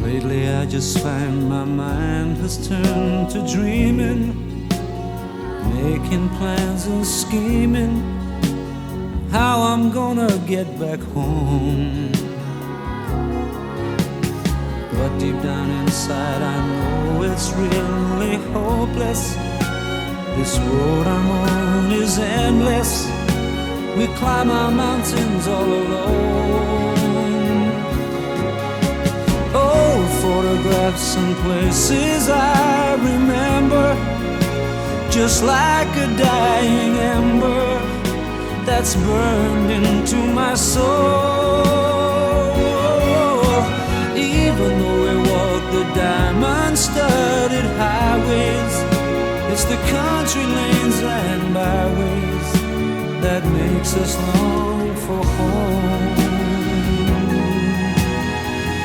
Lately I just find my mind has turned to dreaming, making plans and scheming how I'm gonna get back home. But deep down inside I know it's really hopeless. This road I'm on is endless. We climb our mountains all alone. Old photographs and places I remember, just like a dying ember that's burned into my soul. Even though we walk the diamond-studded highways, it's the country lanes and byways that makes us long for home.